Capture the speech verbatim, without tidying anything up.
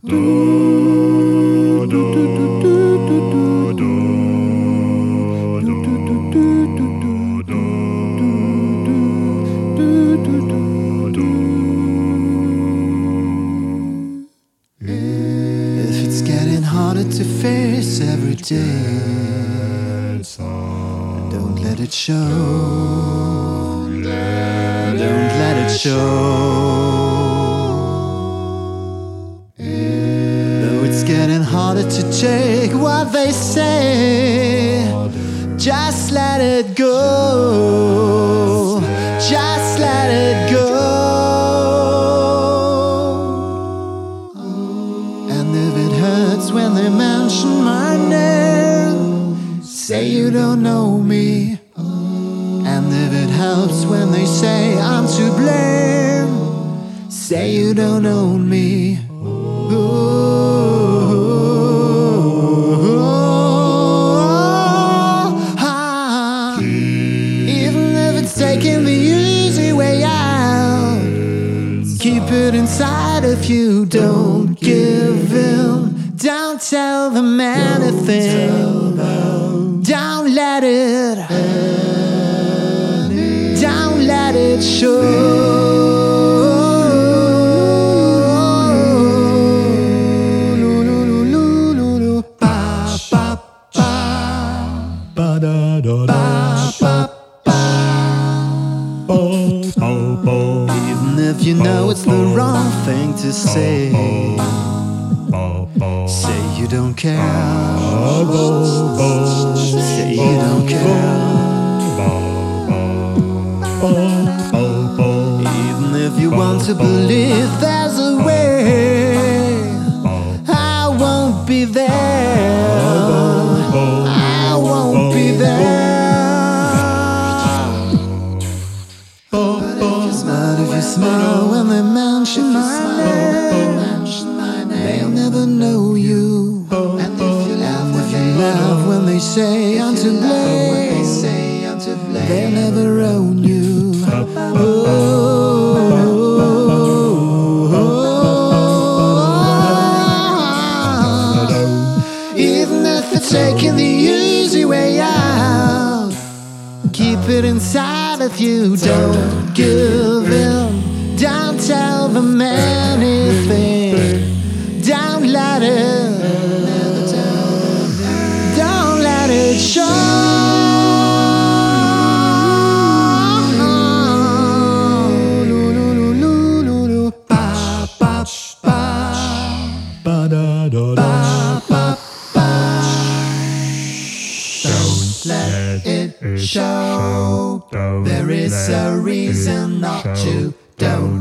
If it's getting harder to face every day, don't let it show. Don't let it show. Though it's getting harder to take what they say, just let it go. Just let it go. And if it hurts when they mention my name, say you don't know me. And if it helps when they say I'm to blame, say you don't own me. Ooh, ah. Even if it's taking the easy way out, keep it inside if you don't give in. Don't tell them anything. Don't let it. Don't let it show. Even if you know it's the wrong thing to say, say you don't care. Say you don't care. Even if you want to believe there's a way, I won't be there. I won't be there. But if you smile when they mention my name, they'll never know you. And if you laugh when they say I'm to blame, they'll never own you. Even if it's taking the easy way out, keep it inside if you don't give in. Don't tell them anything. Don't let it. Don't let it show. Don't let it show. There is a reason not to. Don't